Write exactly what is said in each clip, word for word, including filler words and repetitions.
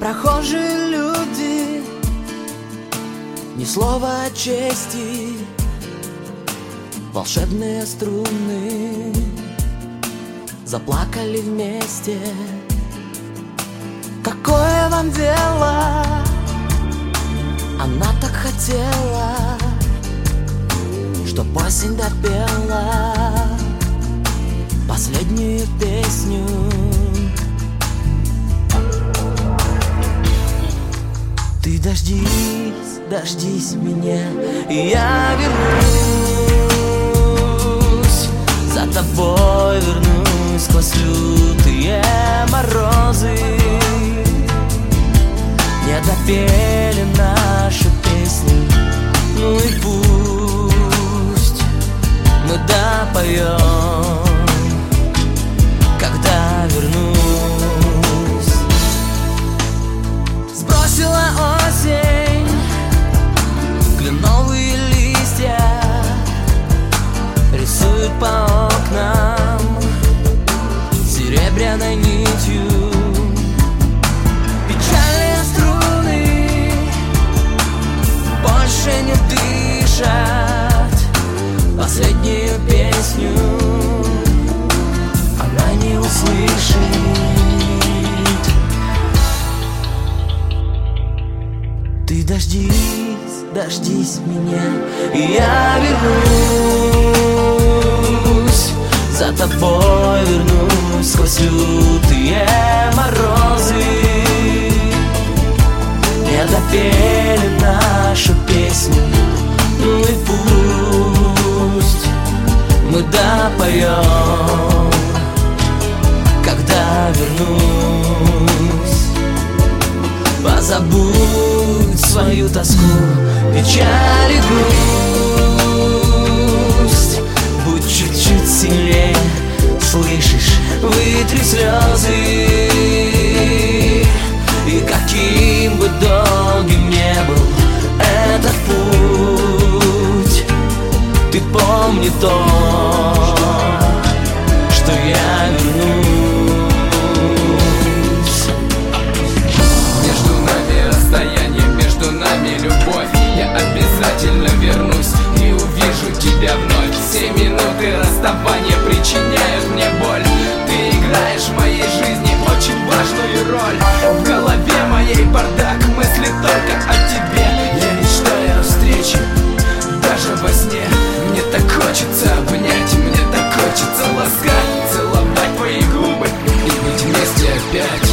Прохожие люди, ни слова чести, волшебные струны заплакали вместе. Какое вам дело? Она так хотела, чтоб осень допела последнюю песню. Ты дождись, дождись меня, и я вернусь. За тобой вернусь сквозь лютые морозы. Не допели нашу песню, ну и пусть мы допоем, когда вернусь. Сбросила осень кленовые листья, рисуют по окнам серебряной нитью. Печальные струны больше не дышат последнюю песню она не услышит. Ты дождись, дождись меня, и я вернусь. За тобой вернусь сквозь лютые морозы. Не допели нашу песню, ну и пусть мы допоем, когда вернусь. Позабудь свою тоску, печаль и грусть. Будь чуть-чуть сильнее, слышишь, вытри слезы. И каким бы долгим не был этот путь, ты помни то, что я вернусь. Между нами расстояние, между нами любовь. Я обязательно вернусь и увижу тебя вновь. Все минуты расставания причиняют мне боль. Ты играешь в моей жизни очень важную роль. В голове моей бардак, мысли только о тебе. Я мечтаю о встрече, даже во сне. Мне так хочется обнять, мне так хочется ласкать, целовать твои губы и быть вместе опять.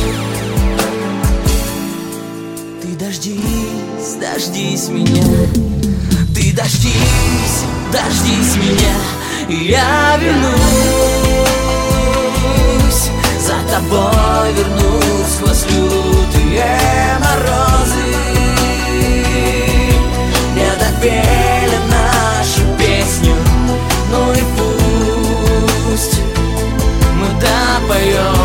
Ты дождись, дождись меня. Ты дождись, дождись меня, и я вернусь. За тобой вернусь сквозь лютые морозы. Не допели нашу песню, ну и пусть мы допоем,